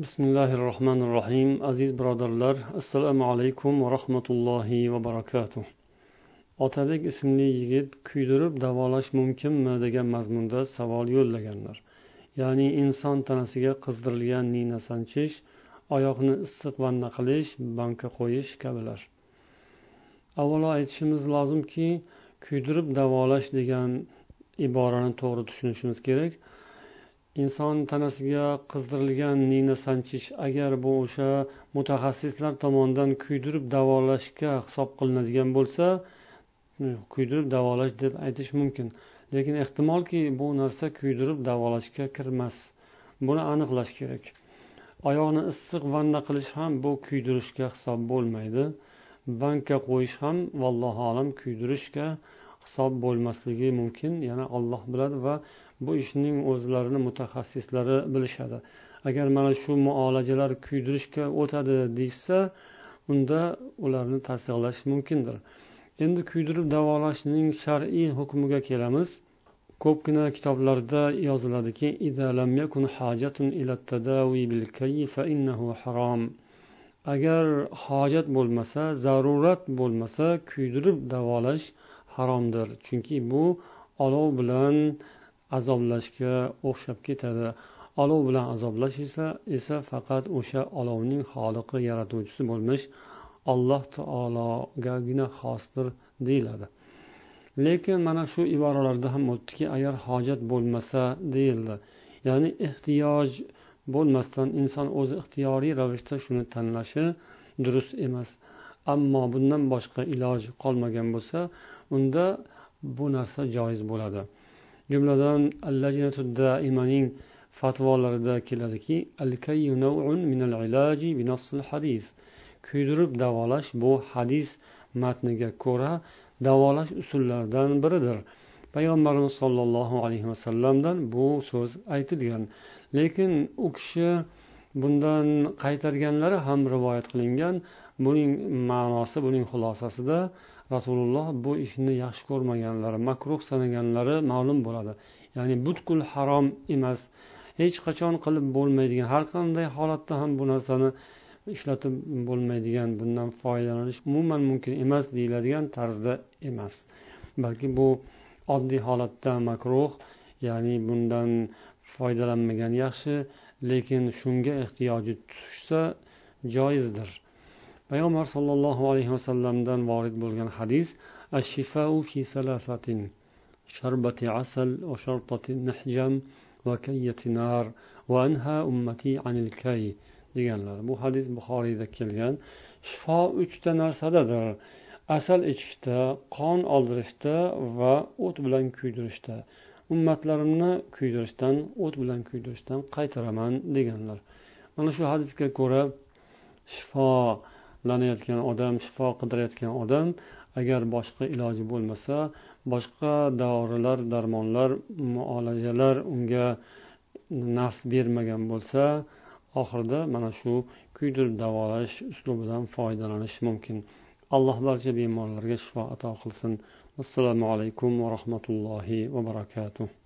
Bismillahirrohmanirrohim. Aziz birodarlar, assalomu alaykum va rahmatullohi va barakatuh. Otabek ismli yigit kuydirib davolash mumkinmi degan mazmunda savol yo'llaganlar. Ya'ni inson tanasiga qizdirilgan nina sanchish, oyoqni issiq vanna qilish, banka qo'yish kabilar. Avvalo aytishimiz lozimki, kuydirib davolash degan iborani to'g'ri tushunishimiz kerak. Inson tanasiga qizdirilgan nina sanchish agar bu o'sha mutaxassislar tomonidan kuydirib davolashga hisob qilinadigan bo'lsa, kuydirib davolash deb aytish mumkin. Lekin ehtimolki bu narsa kuydirib davolashga kirmas. Buni aniqlash kerak. Oyoqni issiq vanna qilish ham bu kuydirishga hisob bo'lmaydi. Banka qo'yish ham vallohu alam kuydirishga hisob bo'lmasligi mumkin. Yana Alloh biladi va bu ishning o'zlarini mutaxassislari bilishadi. Agar mana shu muolajalar kuydirishga o'tadi deysa, unda ularni tasdiqlash mumkindir. Endi kuydirib davolashning shar'iy hukmiga kelamiz. Ko'pgina kitoblarda yoziladiki, "Idza lam yakun hajatun ila tadawi bil kayy fa innahu harom." Agar hojat bo'lmasa, zarurat bo'lmasa, kuydirib davolash haromdir. Chunki bu olov bilan azoblashga o'xshab ketadi. Olov bilan azoblash esa faqat o'sha olovning xoliqi, yaratuvchisi bo'lmish Alloh taologagina xosdir deyiladi. Lekin mana shu iboralarda ham o'tdiki, agar hojat bo'lmasa deyildi. Ya'ni ehtiyoj bo'lmasdan inson o'zi ixtiyoriy ravishda shuni tanlashi durust emas. Ammo bundan boshqa iloj qolmagan bo'lsa, unda bu narsa joiz bo'ladi. Jumladan Al-Lajnatud Daimaning fatvolarida keladiki, al-kayyu naw'un min al-ilaji bi nasl hadis. Kuydirib davolash bu hadis matniga ko'ra davolash usullaridan biridir. Payg'ambarimiz sollallohu alayhi vasallamdan bu so'z aytilgan. Lekin u kishi bundan qaytarganlari ham rivoyat qilingan. Buning ma'nosi, buning xulosasida Rasululloh bu ishni yaxshi ko'rmaganlari, makruh sanaganlari ma'lum bo'ladi. Ya'ni butkul harom emas, hech qachon qilib bo'lmaydigan, har qanday holatda ham bu narsani ishlatib bo'lmaydigan, bundan foydalanish umuman mumkin emas deyiladigan tarzda emas. Balki bu oddiy holatda makruh, ya'ni bundan foydalanmagan yaxshi, lekin shunga ehtiyoji tushsa joizdir. Payg'ambar sollallohu alayhi vasallamdan vorid bo'lgan hadis: "Ash-shifa'u fi salasatin, sharbati asal va shartati mihjam va kayyati nar va anha ummati anil kay" deganlar. Bu hadis Buxoriyda kelgan. Shifo 3 ta narsadadir: asal ichishda, qon oldirishda va o't bilan kuydirishda. Ummatlarimni kuydirishdan, o't bilan kuydirishdan qaytaraman deganlar. Mana shu hadisga ko'ra shifolanayotgan odam, shifo qidirayotgan odam agar boshqa iloji bo'lmasa, boshqa dorilar, darmonlar, muolajalar unga naf bermagan bo'lsa, oxirida mana shu kuydirib davolash uslubidan foydalanish mumkin. Alloh barcha bemorlarga shifo ato qilsin. Assalomu alaykum va rahmatullohi va barakatuh.